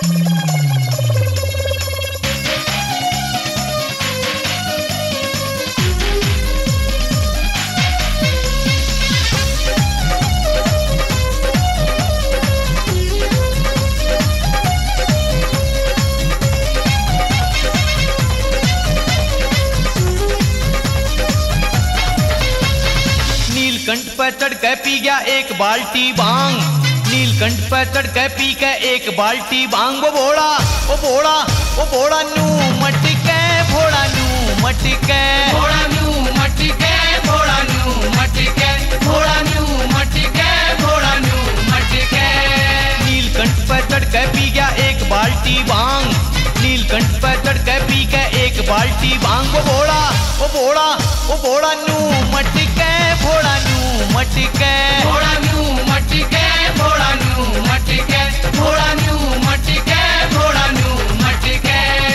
नीलकंठ पे चढ़ के पी गया एक बाल्टी भांग, नीलकंठ पे चढ़ के पी के एक बाल्टी भांग। वो भोड़ा वो भोड़ा वो भोड़ा नू मटके, भोड़ा नू मटके, भोड़ा नू मटके, भोड़ा नू मटके, भोड़ा नू मटके, भोड़ा नू मटके। नीलकंठ पे चढ़ के पी गया एक बाल्टी भांग, नीलकंठ पे चढ़ के पी के एक बाल्टी भांग। वो भोड़ा वो भोड़ा वो भोड़ा नू मटके, भोड़ा नू मटके, भोड़ा नू मटके, भोड़ा नू मटके, भोड़ा नू मटके, भोड़ा नू मटके।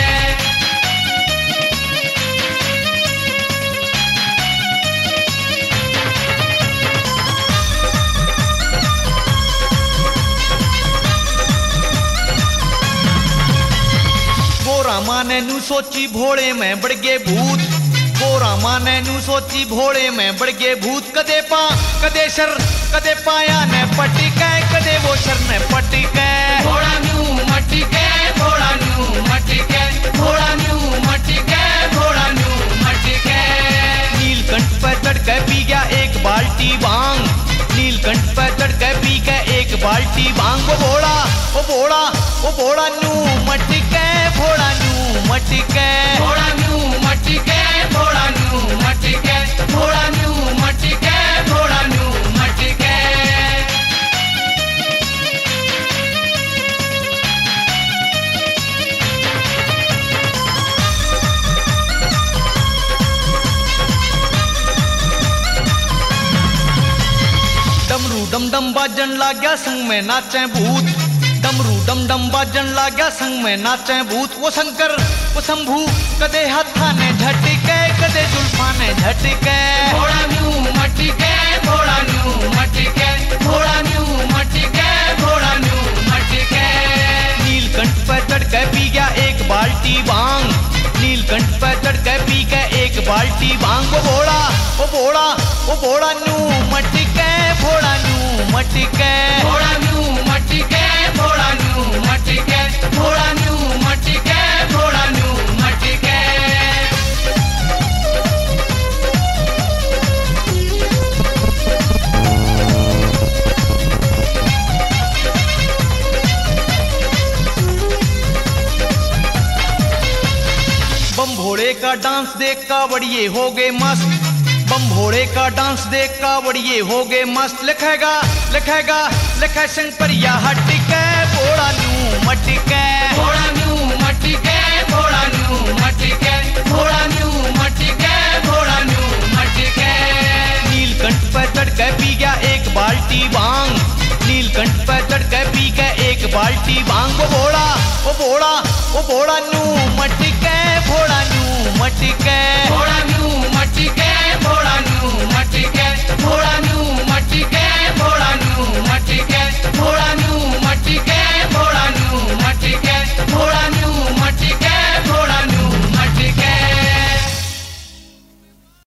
गोरा माने नू सोची भोड़े में बढ़ गए भूत, गोरा माने नू सोची भोड़े में बढ़ गए भूत। कदे पा कदे शर कदे पाया ने पटिके, कदे वो शर ने पटिके। भोड़ा नू मटके, भोड़ा नू मटके, भोड़ा नू मटके, भोड़ा नू मटके। नीलकंठ पे चढ़ के पी गया एक बाल्टी भांग, नीलकंठ पे चढ़ के पी के एक बाल्टी भांग। वो भोड़ा वो भोड़ा वो भोड़ा नू मटके, भोड़ा नू मटके, भोड़ा नू मटके, भोड़ा नू मटके, भोड़ा नू मटके, भोड़ा नू मटके। डमरू डम डम बाजन लाग गया संग में नाचे भूत, डमरू डम डम बाजन लाग गया संग में नाचे भूत। वो शंकर वो शंभू कदे हाथा ने झटके, कदे जुल्फा ने झटके। भोड़ा नू मटके, भोड़ा नू मटके, भोड़ा नू मटके, भोड़ा नू मटके। नीलकंठ पे चढ़ के पी गया एक बाल्टी भांग, नीलकंठ पे चढ़ के पी के एक बाल्टी भांग। वो भोड़ा वो भोड़ा वो भोड़ा नू मटके, भोड़ा नू मटके, भोड़ा नू मटके, भोड़ा नू मटके, भोड़ा नू मटके, भोड़ा नू मटके। बम भोड़े का डांस देख कावड़िए हो गए मस्त, बम भोड़े का डांस देख कावड़िए हो गए मस्त। लिखेगा लिखेगा लिखे संग परिया हटके, भोड़ा नू मटके, भोड़ा नू मटके, भोड़ा नू मटके, भोड़ा नू मटके, भोड़ा नू मटके। नीलकंठ पे चढ़ के पी गया एक बाल्टी भांग, नीलकंठ पे चढ़ के पी के एक बाल्टी भांग। वो भोड़ा वो भोड़ा वो भोड़ा नू मटके, भोड़ा नू मटके, भोड़ा नू मटके, भोड़ा